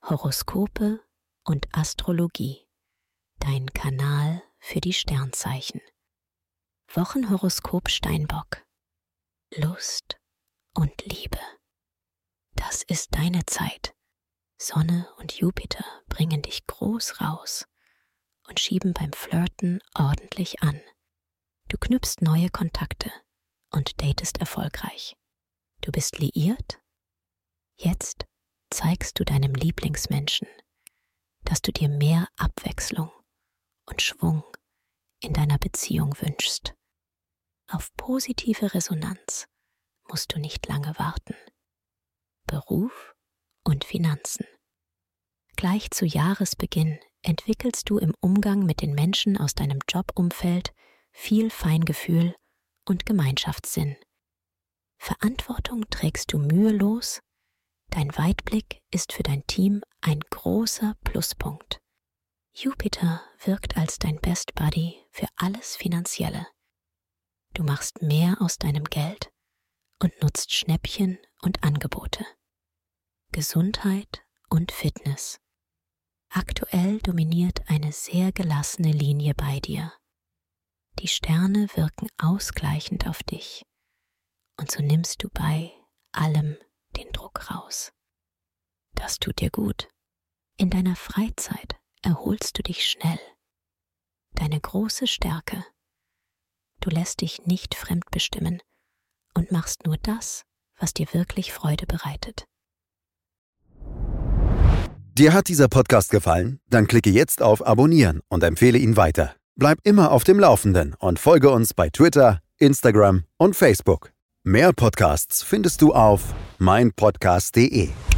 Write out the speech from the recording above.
Horoskope und Astrologie. Dein Kanal für die Sternzeichen. Wochenhoroskop Steinbock. Lust und Liebe. Das ist deine Zeit. Sonne und Jupiter bringen dich groß raus und schieben beim Flirten ordentlich an. Du knüpfst neue Kontakte und datest erfolgreich. Du bist liiert? Jetzt zeigst du deinem Lieblingsmenschen, dass du dir mehr Abwechslung und Schwung in deiner Beziehung wünschst. Auf positive Resonanz musst du nicht lange warten. Beruf und Finanzen. Gleich zu Jahresbeginn entwickelst du im Umgang mit den Menschen aus deinem Jobumfeld viel Feingefühl und Gemeinschaftssinn. Verantwortung trägst du mühelos. Dein Weitblick ist für dein Team ein großer Pluspunkt. Jupiter wirkt als dein Best Buddy für alles Finanzielle. Du machst mehr aus deinem Geld und nutzt Schnäppchen und Angebote. Gesundheit und Fitness. Aktuell dominiert eine sehr gelassene Linie bei dir. Die Sterne wirken ausgleichend auf dich und so nimmst du bei allem den Druck raus. Das tut dir gut. In deiner Freizeit erholst du dich schnell. Deine große Stärke. Du lässt dich nicht fremdbestimmen und machst nur das, was dir wirklich Freude bereitet. Dir hat dieser Podcast gefallen? Dann klicke jetzt auf Abonnieren und empfehle ihn weiter. Bleib immer auf dem Laufenden und folge uns bei Twitter, Instagram und Facebook. Mehr Podcasts findest du auf meinpodcast.de.